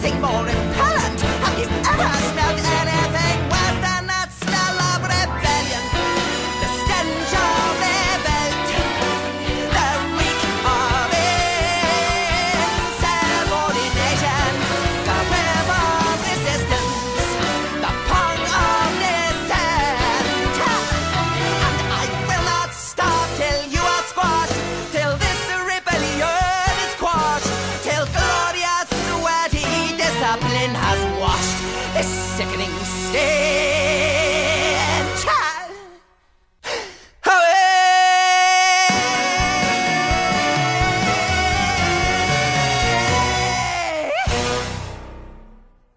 anything more repellent? Have you ever smelled anything worse than that smell of rebellion? The stench of revolt, the reek of insubordination, the whiff of resistance, the pung of dissent. And I will not stop till you are squashed, till this rebellion is quashed, till glorious, sweaty discipline has washed this sickening state